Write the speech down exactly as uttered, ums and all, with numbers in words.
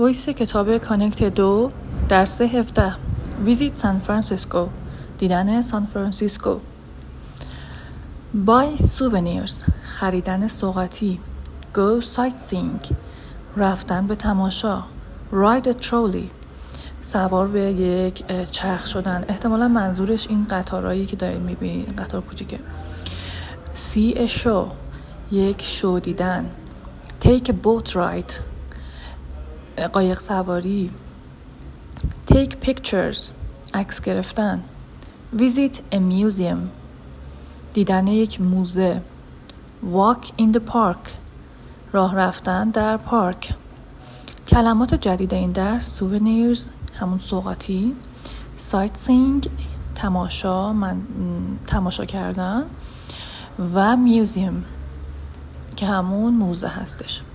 وایس کتاب کانکت دو درس هفده ویزیت سان فرانسیسکو، دیدن سان فرانسیسکو. بای سوونیرز، خریدن سوغاتی. گو سایتسینگ، رفتن به تماشا. راید ترولی، سوار به یک چرخ شدن. احتمالا منظورش این قطارهایی که دارید میبینید، قطار کوچیکه. سی ا شو، یک شو دیدن. تیک بوت راید، قایق سواری. تیک پیکچرز، عکس گرفتن. ویزیت ا میوزیم، دیدن یک موزه. walk in the park، راه رفتن در پارک. کلمات جدید این درس: سوونیرز همون سوغاتی، سایتسینگ تماشا من تماشا کردن و میوزیم که همون موزه هستش.